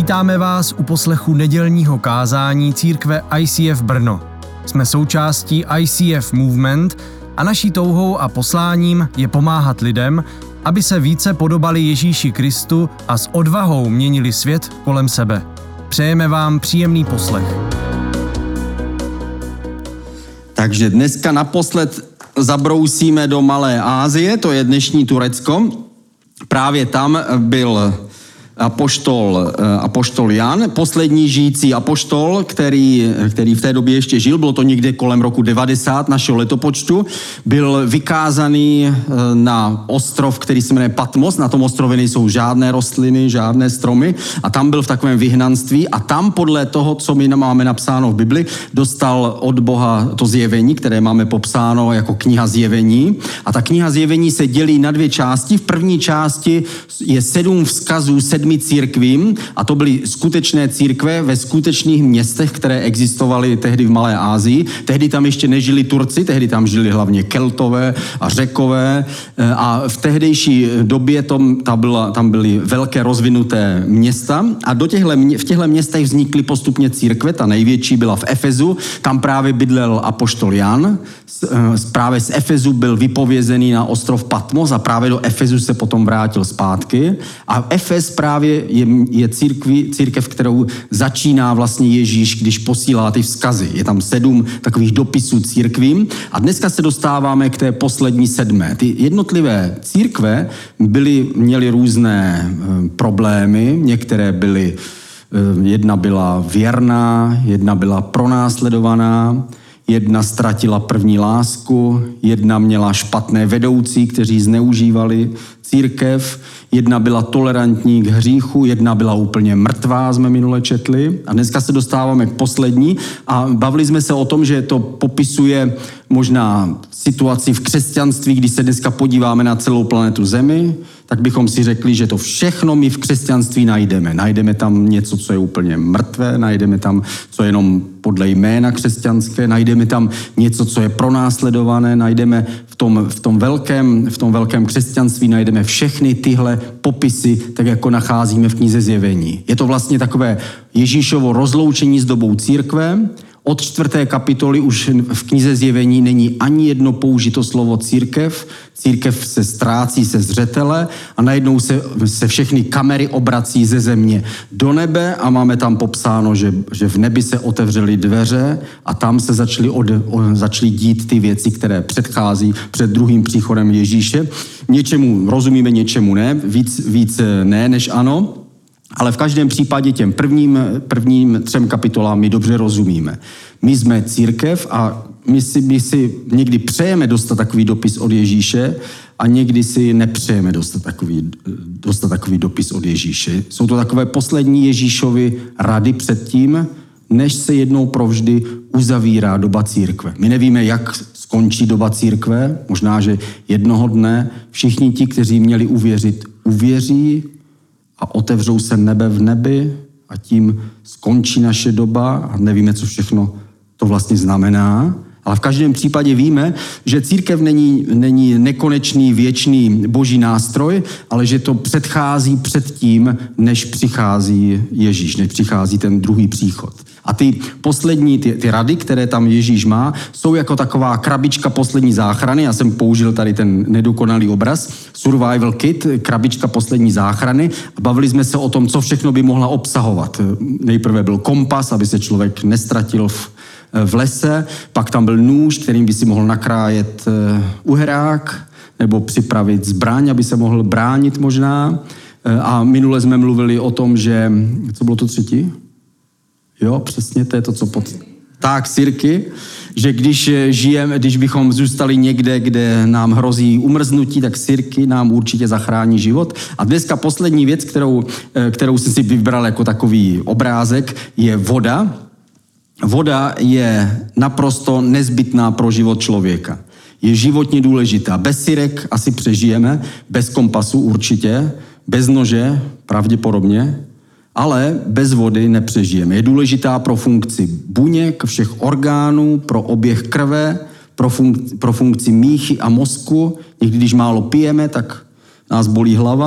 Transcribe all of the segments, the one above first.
Vítáme vás u poslechu nedělního kázání církve ICF Brno. Jsme součástí ICF Movement a naší touhou a posláním je pomáhat lidem, aby se více podobali Ježíši Kristu a s odvahou měnili svět kolem sebe. Přejeme vám příjemný poslech. Takže dneska naposled zabrousíme do Malé Asie, to je dnešní Turecko. Právě tam byl apoštol Jan, poslední žijící apoštol, který v té době ještě žil, bylo to někde kolem roku 90 našeho letopočtu, byl vykázaný na ostrov, který se jmenuje Patmos, na tom ostrově nejsou žádné rostliny, žádné stromy a tam byl v takovém vyhnanství a tam podle toho, co my máme napsáno v Bibli, dostal od Boha to zjevení, které máme popsáno jako kniha zjevení a ta kniha zjevení se dělí na dvě části. V první části je 7 vzkazů 7 církvím a to byly skutečné církve ve skutečných městech, které existovaly tehdy v Malé Asii. Tehdy tam ještě nežili Turci, tehdy tam žili hlavně Keltové a Řekové a v tehdejší době tam byly velké rozvinuté města a v těchto městech vznikly postupně církve. Ta největší byla v Efezu, tam právě bydlel apoštol Jan. Právě z Efezu byl vypovězený na ostrov Patmos a právě do Efezu se potom vrátil zpátky. A Efes právě je církev, kterou začíná vlastně Ježíš, když posílá ty vzkazy. Je tam 7 takových dopisů církvím a dneska se dostáváme k té poslední 7. Ty jednotlivé církve měly různé problémy, některé jedna byla věrná, jedna byla pronásledovaná, jedna ztratila první lásku, jedna měla špatné vedoucí, kteří zneužívali církev, jedna byla tolerantní k hříchu, jedna byla úplně mrtvá, jsme minule četli. A dneska se dostáváme k poslední a bavili jsme se o tom, že to popisuje možná situaci v křesťanství, když se dneska podíváme na celou planetu Zemi, tak bychom si řekli, že to všechno my v křesťanství najdeme. Najdeme tam něco, co je úplně mrtvé, najdeme tam, co je jenom podle jména křesťanské, najdeme tam něco, co je pronásledované, najdeme v tom velkém křesťanství najdeme všechny tyhle popisy, tak jako nacházíme v knize Zjevení. Je to vlastně takové Ježíšovo rozloučení s dobou církve. Od 4. kapitoly už v knize Zjevení není ani jedno použito slovo církev. Církev se ztrácí se zřetele a najednou se všechny kamery obrací ze země do nebe a máme tam popsáno, že v nebi se otevřely dveře a tam se začaly dít ty věci, které předchází před druhým příchodem Ježíše. Něčemu rozumíme, něčemu ne, víc ne než ano. Ale v každém případě těm prvním 3 kapitolám my dobře rozumíme. My jsme církev a my si někdy přejeme dostat takový dopis od Ježíše a někdy si nepřejeme dostat takový dopis od Ježíše. Jsou to takové poslední Ježíšovy rady předtím, než se jednou provždy uzavírá doba církve. My nevíme, jak skončí doba církve, možná, že jednoho dne všichni ti, kteří měli uvěřit, uvěří a otevřou se nebe v nebi a tím skončí naše doba a nevíme, co všechno to vlastně znamená. Ale v každém případě víme, že církev není nekonečný, věčný boží nástroj, ale že to předchází před tím, než přichází Ježíš, než přichází ten druhý příchod. A ty poslední, ty rady, které tam Ježíš má, jsou jako taková krabička poslední záchrany. Já jsem použil tady ten nedokonalý obraz, survival kit, krabička poslední záchrany. A bavili jsme se o tom, co všechno by mohla obsahovat. Nejprve byl kompas, aby se člověk nestratil v lese, pak tam byl nůž, kterým by si mohl nakrájet uherák, nebo připravit zbraň, aby se mohl bránit možná. A minule jsme mluvili o tom, že... Co bylo to třetí? Jo, přesně, to je to, co Tak, sirky, že když bychom zůstali někde, kde nám hrozí umrznutí, tak sirky nám určitě zachrání život. A dneska poslední věc, kterou jsem si vybral jako takový obrázek, je voda. Voda je naprosto nezbytná pro život člověka. Je životně důležitá. Bez sirek asi přežijeme, bez kompasu určitě, bez nože pravděpodobně, ale bez vody nepřežijeme. Je důležitá pro funkci buněk, všech orgánů, pro oběh krve, pro funkci míchy a mozku. Někdy, když málo pijeme, tak nás bolí hlava.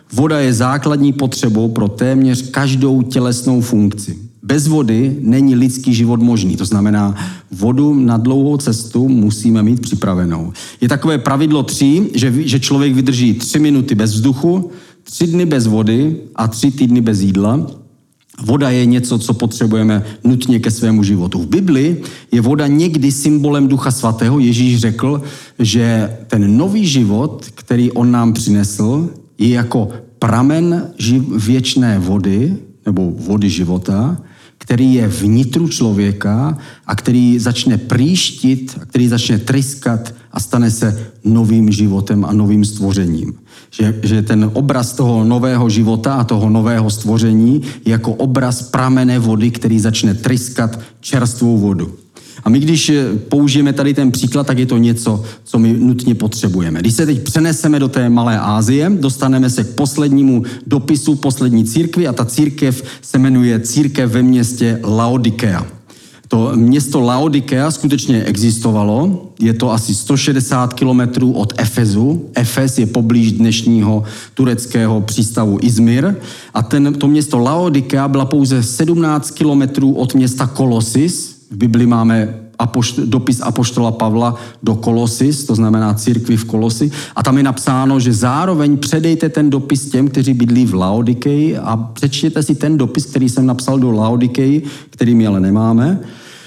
Voda je základní potřebou pro téměř každou tělesnou funkci. Bez vody není lidský život možný. To znamená, vodu na dlouhou cestu musíme mít připravenou. Je takové pravidlo 3, že člověk vydrží 3 minuty bez vzduchu, 3 dny bez vody a 3 týdny bez jídla. Voda je něco, co potřebujeme nutně ke svému životu. V Bibli je voda někdy symbolem Ducha Svatého. Ježíš řekl, že ten nový život, který on nám přinesl, je jako pramen věčné vody, nebo vody života, který je vnitru člověka a který začne prýštit, a který začne tryskat a stane se novým životem a novým stvořením. Že ten obraz toho nového života a toho nového stvoření je jako obraz pramene vody, který začne tryskat čerstvou vodu. A my, když použijeme tady ten příklad, tak je to něco, co my nutně potřebujeme. Když se teď přeneseme do té Malé Asie, dostaneme se k poslednímu dopisu poslední církvi a ta církev se jmenuje Církev ve městě Laodikea. To město Laodikea skutečně existovalo, je to asi 160 kilometrů od Efezu. Efes je poblíž dnešního tureckého přístavu Izmir a to město Laodikea byla pouze 17 kilometrů od města Kolosis. V Bibli máme dopis apoštola Pavla do Kolosis, to znamená církvi v Kolosi. A tam je napsáno, že zároveň předejte ten dopis těm, kteří bydlí v Laodikeji a přečtěte si ten dopis, který jsem napsal do Laodikeji, který my ale nemáme.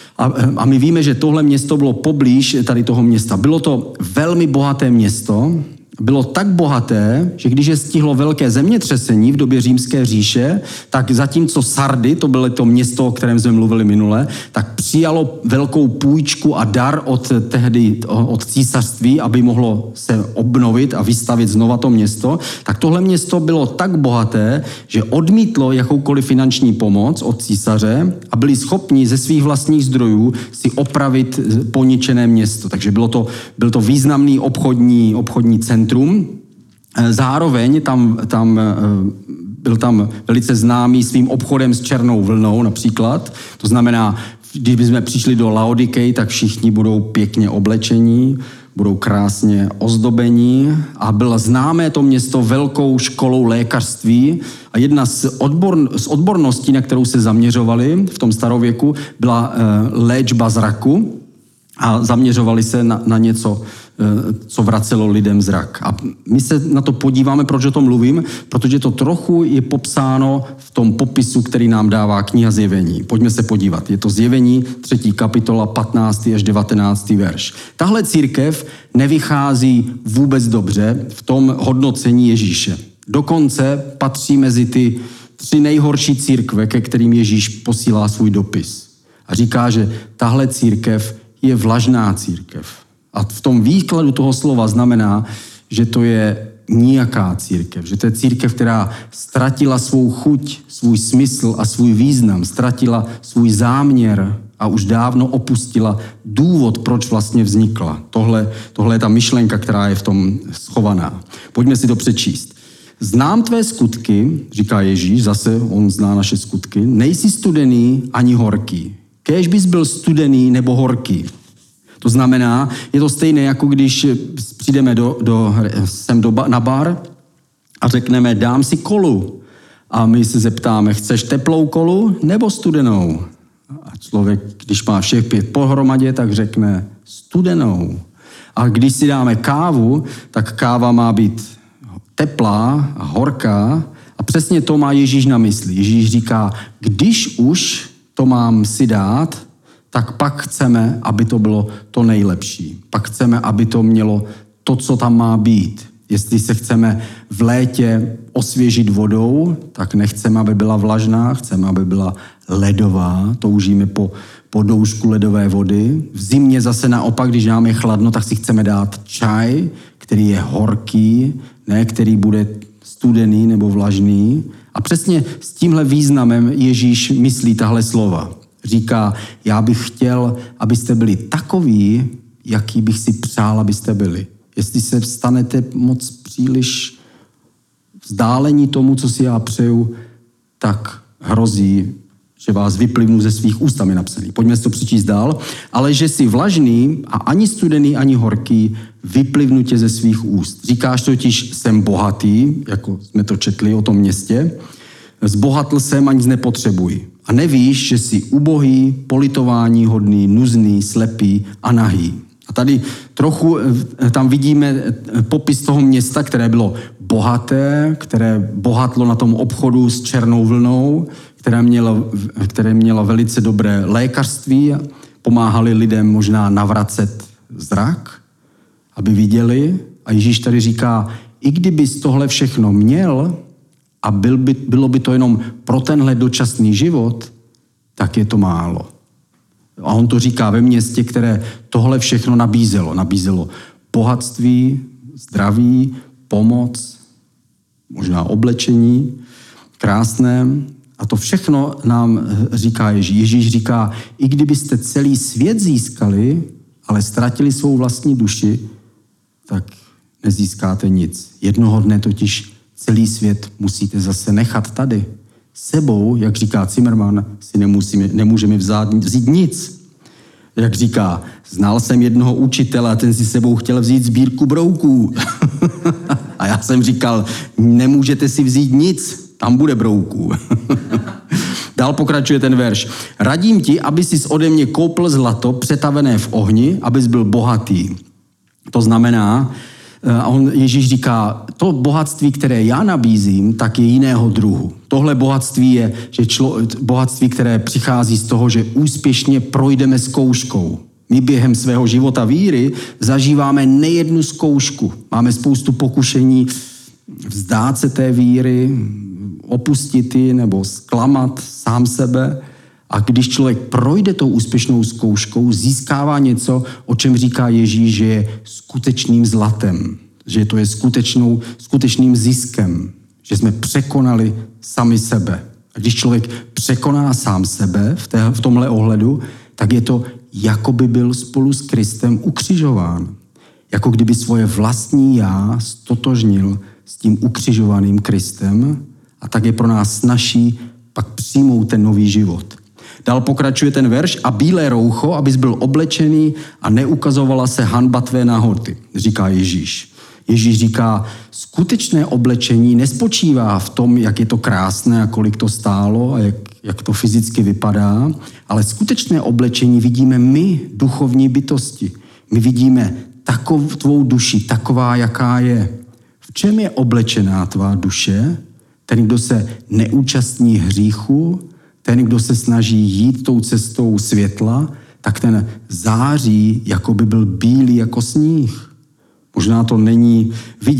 A my víme, že tohle město bylo poblíž tady toho města. Bylo to velmi bohaté město, bylo tak bohaté, že když je stihlo velké zemětřesení v době Římské říše, tak zatímco Sardy, to bylo to město, o kterém jsme mluvili minule, tak přijalo velkou půjčku a dar od císařství, aby mohlo se obnovit a vystavit znova to město, tak tohle město bylo tak bohaté, že odmítlo jakoukoliv finanční pomoc od císaře a byli schopni ze svých vlastních zdrojů si opravit poničené město. Takže byl to významný obchodní centrum. Zároveň byl tam velice známý svým obchodem s černou vlnou například. To znamená, když bychom přišli do Laodikei, tak všichni budou pěkně oblečení, budou krásně ozdobení a bylo známé to město velkou školou lékařství a jedna z odborností, na kterou se zaměřovali v tom starověku, byla léčba zraku a zaměřovali se na něco, co vracelo lidem zrak. A my se na to podíváme, proč o tom mluvím, protože to trochu je popsáno v tom popisu, který nám dává kniha Zjevení. Pojďme se podívat. Je to Zjevení 3. kapitola 15. až 19. verš. Tahle církev nevychází vůbec dobře v tom hodnocení Ježíše. Dokonce patří mezi ty 3 nejhorší církve, ke kterým Ježíš posílá svůj dopis. A říká, že tahle církev je vlažná církev. A v tom výkladu toho slova znamená, že to je nijaká církev. Že to je církev, která ztratila svou chuť, svůj smysl a svůj význam. Ztratila svůj záměr a už dávno opustila důvod, proč vlastně vznikla. Tohle je ta myšlenka, která je v tom schovaná. Pojďme si to přečíst. Znám tvé skutky, říká Ježíš, zase on zná naše skutky, nejsi studený ani horký. Kéž bys byl studený nebo horký. To znamená, je to stejné, jako když přijdeme na bar a řekneme, dám si kolu. A my se zeptáme, chceš teplou kolu nebo studenou? A člověk, když má všech 5 pohromadě, tak řekne studenou. A když si dáme kávu, tak káva má být teplá a horká. A přesně to má Ježíš na mysli. Ježíš říká, když už to mám si dát, tak pak chceme, aby to bylo to nejlepší. Pak chceme, aby to mělo to, co tam má být. Jestli se chceme v létě osvěžit vodou, tak nechceme, aby byla vlažná, chceme, aby byla ledová. Toužíme po doušku ledové vody. V zimě zase naopak, když nám je chladno, tak si chceme dát čaj, který je horký, ne který bude studený nebo vlažný. A přesně s tímhle významem Ježíš myslí tahle slova. Říká, já bych chtěl, abyste byli takoví, jaký bych si přál, abyste byli. Jestli se stanete moc příliš vzdálení tomu, co si já přeju, tak hrozí, že vás vyplivnu ze svých úst, tam je napsaný. Pojďme si to přečíst dál. Ale že jsi vlažný a ani studený, ani horký, vyplivnu tě ze svých úst. Říkáš totiž, jsem bohatý, jako jsme to četli o tom městě, zbohatl jsem a nic nepotřebuji. A nevíš, že jsi ubohý, politování hodný, nuzný, slepý a nahý. A tady trochu tam vidíme popis toho města, které bylo bohaté, které bohatlo na tom obchodu s černou vlnou, které měla velice dobré lékařství, pomáhali lidem možná navracet zrak, aby viděli. A Ježíš tady říká, i kdybys tohle všechno měl a bylo by to jenom pro tenhle dočasný život, tak je to málo. A on to říká ve městě, které tohle všechno nabízelo. Nabízelo bohatství, zdraví, pomoc, možná oblečení, krásné. A to všechno nám říká Ježíš. Ježíš říká, i kdybyste celý svět získali, ale ztratili svou vlastní duši, tak nezískáte nic. Jednoho dne totiž celý svět musíte zase nechat tady. Sebou, jak říká Zimmerman, si nemůžeme vzít nic. Jak říká, znal jsem jednoho učitele a ten si sebou chtěl vzít sbírku brouků. A já jsem říkal, nemůžete si vzít nic, tam bude brouků. Dál pokračuje ten verš. Radím ti, aby jsi ode mě koupil zlato přetavené v ohni, abys byl bohatý. To znamená, a Ježíš říká, to bohatství, které já nabízím, tak je jiného druhu. Tohle bohatství je bohatství, které přichází z toho, že úspěšně projdeme zkouškou. My během svého života víry zažíváme nejednu zkoušku. Máme spoustu pokušení vzdát se té víry, opustit ji nebo zklamat sám sebe. A když člověk projde tou úspěšnou zkouškou, získává něco, o čem říká Ježíš, že je skutečným zlatem, že to je skutečným ziskem, že jsme překonali sami sebe. A když člověk překoná sám sebe v tomhle ohledu, tak je to, jako by byl spolu s Kristem ukřižován. Jako kdyby svoje vlastní já stotožnil s tím ukřižovaným Kristem a tak je pro nás snazší pak přijmout ten nový život. Dál pokračuje ten verš a bílé roucho, abys byl oblečený a neukazovala se hanba tvé nahoty, říká Ježíš. Ježíš říká, skutečné oblečení nespočívá v tom, jak je to krásné a kolik to stálo a jak to fyzicky vypadá, ale skutečné oblečení vidíme my, duchovní bytosti. My vidíme tvou duši, taková, jaká je. V čem je oblečená tvá duše? Ten, kdo se neúčastní hříchu, ten, kdo se snaží jít tou cestou světla, tak ten září, jako by byl bílý jako sníh. Možná to není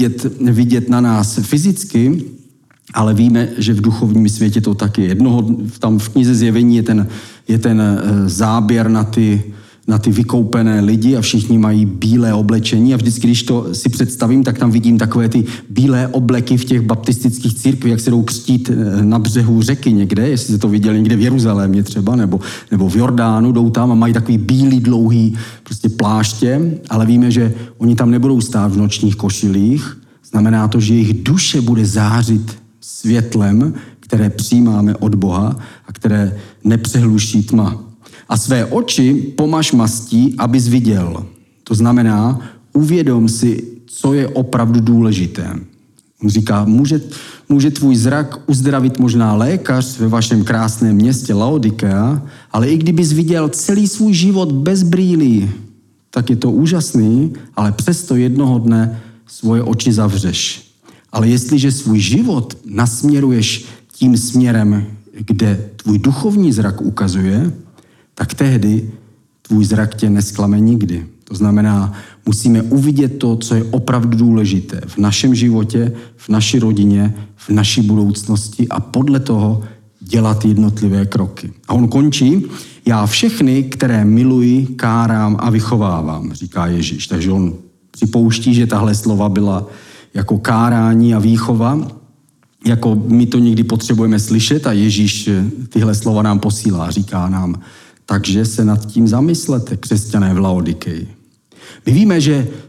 vidět na nás fyzicky, ale víme, že v duchovním světě to taky je. Tam v knize Zjevení je ten záběr na ty vykoupené lidi a všichni mají bílé oblečení a vždycky, když to si představím, tak tam vidím takové ty bílé obleky v těch baptistických církvích, jak se jdou křtít na břehu řeky někde, jestli jste to viděli někde v Jeruzalémě třeba, nebo v Jordánu, jdou tam a mají takový bílý, dlouhý prostě pláště, ale víme, že oni tam nebudou stát v nočních košilích. Znamená to, že jejich duše bude zářit světlem, které přijímáme od Boha a které nepřehluší tma. A své oči pomaž mastí, abys viděl. To znamená, uvědom si, co je opravdu důležité. On říká, může tvůj zrak uzdravit možná lékař ve vašem krásném městě Laodikea, ale i kdybys viděl celý svůj život bez brýlí, tak je to úžasný, ale přesto jednoho dne svoje oči zavřeš. Ale jestliže svůj život nasměruješ tím směrem, kde tvůj duchovní zrak ukazuje, tak tehdy tvůj zrak tě nesklame nikdy. To znamená, musíme uvidět to, co je opravdu důležité v našem životě, v naší rodině, v naší budoucnosti a podle toho dělat jednotlivé kroky. A on končí, já všechny, které miluji, kárám a vychovávám, říká Ježíš. Takže on připouští, že tahle slova byla jako kárání a výchova, jako my to někdy potřebujeme slyšet a Ježíš tyhle slova nám posílá, říká nám, takže se nad tím zamyslete, křesťané v Laodikeji. My víme, že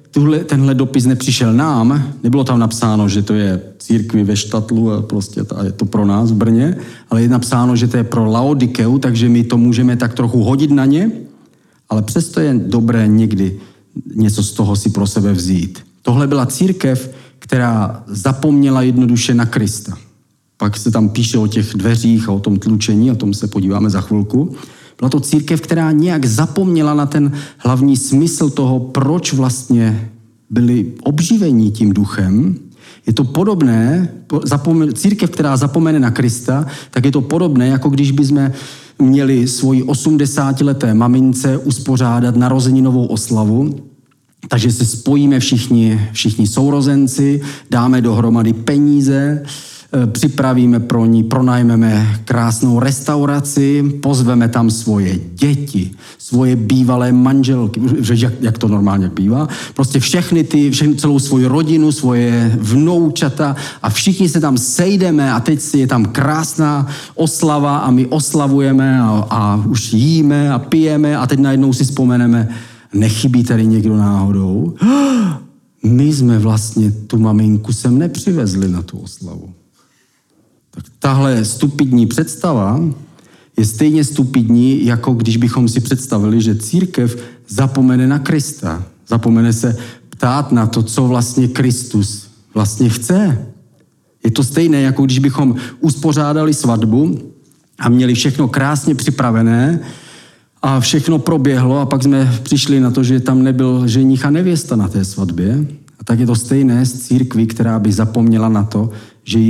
tenhle dopis nepřišel nám, nebylo tam napsáno, že to je církvi ve Štatlu a prostě je to pro nás v Brně, ale je napsáno, že to je pro Laodikeu, takže my to můžeme tak trochu hodit na ně, ale přesto je dobré někdy něco z toho si pro sebe vzít. Tohle byla církev, která zapomněla jednoduše na Krista. Pak se tam píše o těch dveřích a o tom tlučení, o tom se podíváme za chvilku. Byla to církev, která nějak zapomněla na ten hlavní smysl toho, proč vlastně byli obživení tím duchem. Je to podobné, církev, která zapomene na Krista, tak je to podobné, jako když bychom měli svoji 80leté mamince uspořádat narozeninovou oslavu. Takže se spojíme všichni sourozenci, dáme dohromady peníze, připravíme pro ní, pronajmeme krásnou restauraci, pozveme tam svoje děti, svoje bývalé manželky, jak to normálně bývá, prostě celou svoji rodinu, svoje vnoučata a všichni se tam sejdeme a teď je tam krásná oslava a my oslavujeme a už jíme a pijeme a teď najednou si vzpomeneme, nechybí tady někdo náhodou? My jsme vlastně tu maminku sem nepřivezli na tu oslavu. Tak tahle stupidní představa je stejně stupidní, jako když bychom si představili, že církev zapomene na Krista. Zapomene se ptát na to, co vlastně Kristus vlastně chce. Je to stejné, jako když bychom uspořádali svatbu a měli všechno krásně připravené a všechno proběhlo a pak jsme přišli na to, že tam nebyl ženich a nevěsta na té svatbě. A tak je to stejné s církví, která by zapomněla na to, že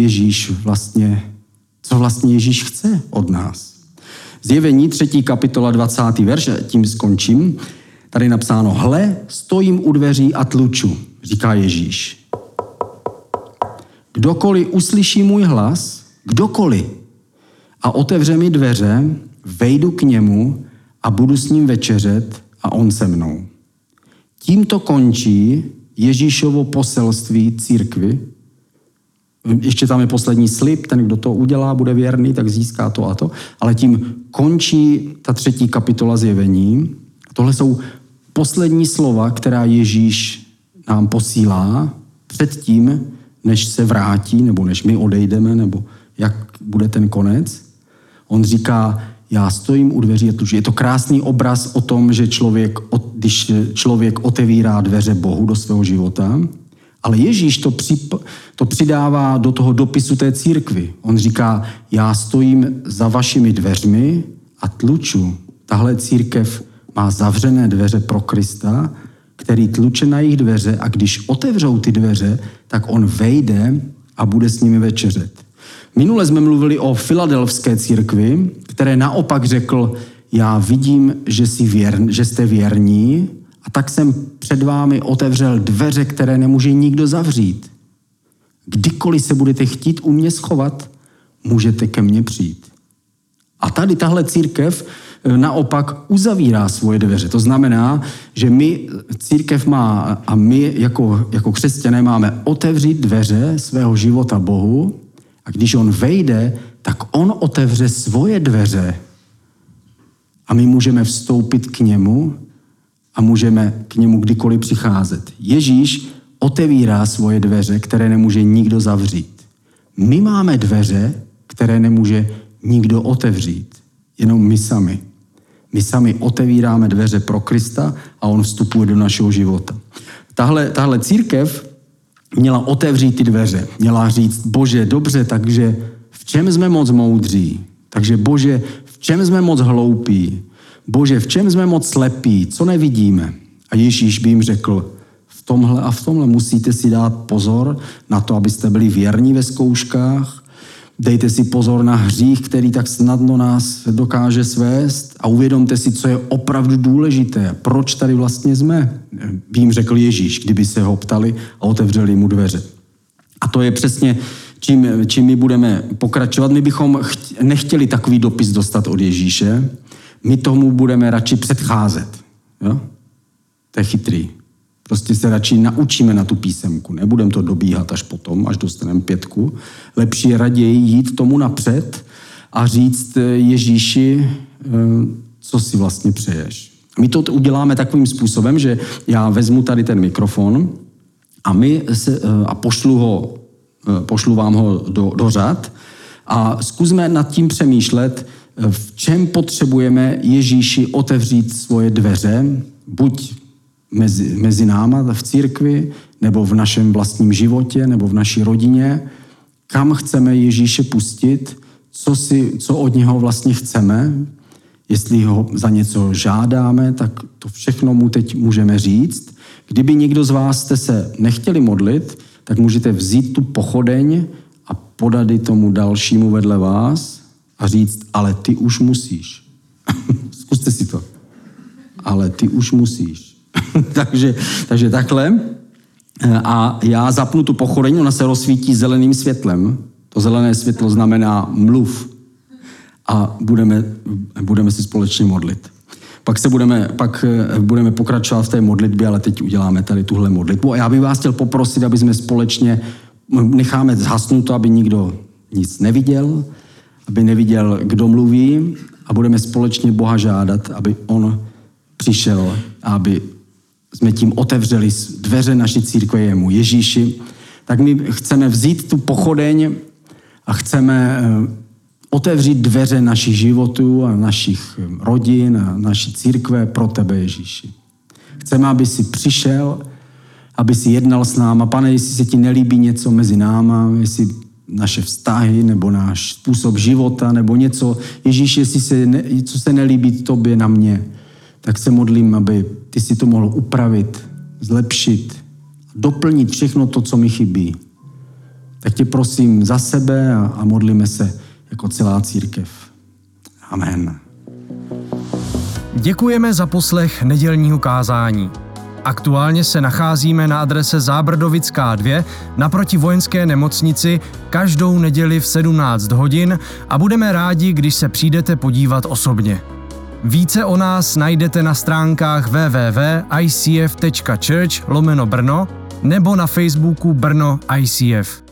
co vlastně Ježíš chce od nás. Zjevení 3. kapitola 20. verš, tím skončím. Tady je napsáno, hle, stojím u dveří a tluču, říká Ježíš. Kdokoliv uslyší můj hlas, kdokoliv, a otevře mi dveře, vejdu k němu a budu s ním večeřet a on se mnou. Tímto končí Ježíšovo poselství církvi. Ještě tam je poslední slib, ten, kdo to udělá, bude věrný, tak získá to a to. Ale tím končí ta 3. kapitola Zjevení. Tohle jsou poslední slova, která Ježíš nám posílá předtím, než se vrátí, nebo než my odejdeme, nebo jak bude ten konec. On říká, já stojím u dveří a tluču. Je to krásný obraz o tom, že když člověk otevírá dveře Bohu do svého života, ale Ježíš to přidává do toho dopisu té církvi. On říká, já stojím za vašimi dveřmi a tluču. Tahle církev má zavřené dveře pro Krista, který tluče na jejich dveře a když otevřou ty dveře, tak on vejde a bude s nimi večeřet. Minule jsme mluvili o filadelfské církvi, které naopak řekl, já vidím, že jste věrní, a tak jsem před vámi otevřel dveře, které nemůže nikdo zavřít. Kdykoliv se budete chtít u mě schovat, můžete ke mně přijít. A tady tahle církev naopak uzavírá svoje dveře. To znamená, že církev má a my jako křesťané máme otevřít dveře svého života Bohu a když on vejde, tak on otevře svoje dveře a my můžeme vstoupit k němu a můžeme k němu kdykoliv přicházet. Ježíš otevírá svoje dveře, které nemůže nikdo zavřít. My máme dveře, které nemůže nikdo otevřít. Jenom my sami. My sami otevíráme dveře pro Krista a on vstupuje do našeho života. Tahle církev měla otevřít ty dveře. Měla říct, Bože, dobře, takže v čem jsme moc moudří? Takže Bože, v čem jsme moc hloupí? Bože, v čem jsme moc slepí? Co nevidíme? A Ježíš by jim řekl, v tomhle a v tomhle musíte si dát pozor na to, abyste byli věrní ve zkouškách. Dejte si pozor na hřích, který tak snadno nás dokáže svést a uvědomte si, co je opravdu důležité. Proč tady vlastně jsme? By jim řekl Ježíš, kdyby se ho ptali a otevřeli mu dveře. A to je přesně, čím my budeme pokračovat. My bychom nechtěli takový dopis dostat od Ježíše. My tomu budeme radši předcházet. Jo? To je chytrý. Prostě se radši naučíme na tu písemku. Nebudeme to dobíhat až potom, až dostaneme 5. Lepší je raději jít tomu napřed a říct Ježíši, co si vlastně přeješ. My to uděláme takovým způsobem, že já vezmu tady ten mikrofon a pošlu vám ho do řad a zkusme nad tím přemýšlet, v čem potřebujeme Ježíši otevřít svoje dveře, buď mezi náma v církvi, nebo v našem vlastním životě, nebo v naší rodině, kam chceme Ježíše pustit, co od něho vlastně chceme, jestli ho za něco žádáme, tak to všechno mu teď můžeme říct. Kdyby někdo z vás jste se nechtěli modlit, tak můžete vzít tu pochodeň a podat ji tomu dalšímu vedle vás a říct, ale ty už musíš. Zkuste si to. Ale ty už musíš. takže takhle. A já zapnu tu pochodeň, ona se rozsvítí zeleným světlem. To zelené světlo znamená mluv. A budeme si společně modlit. Pak budeme pokračovat v té modlitbě, ale teď uděláme tady tuhle modlitbu. A já bych vás chtěl poprosit, aby jsme společně, necháme zhasnout to, aby nikdo nic neviděl, aby neviděl, kdo mluví, a budeme společně Boha žádat, aby on přišel a aby jsme tím otevřeli dveře naší církve jemu, Ježíši. Tak my chceme vzít tu pochodeň a chceme otevřít dveře našich životů a našich rodin a naší církve pro tebe, Ježíši. Chceme, aby jsi přišel, aby jsi jednal s náma. Pane, jestli se ti nelíbí něco mezi náma, jestli naše vztahy nebo náš způsob života nebo něco, Ježíši, co se nelíbí tobě na mě, tak se modlím, aby ty si to mohl upravit, zlepšit, doplnit všechno to, co mi chybí. Tak tě prosím za sebe a modlíme se jako celá církev. Amen. Děkujeme za poslech nedělního kázání. Aktuálně se nacházíme na adrese Zábrdovická 2 naproti vojenské nemocnici každou neděli v 17 hodin a budeme rádi, když se přijdete podívat osobně. Více o nás najdete na stránkách www.icf.church/Brno nebo na Facebooku Brno ICF.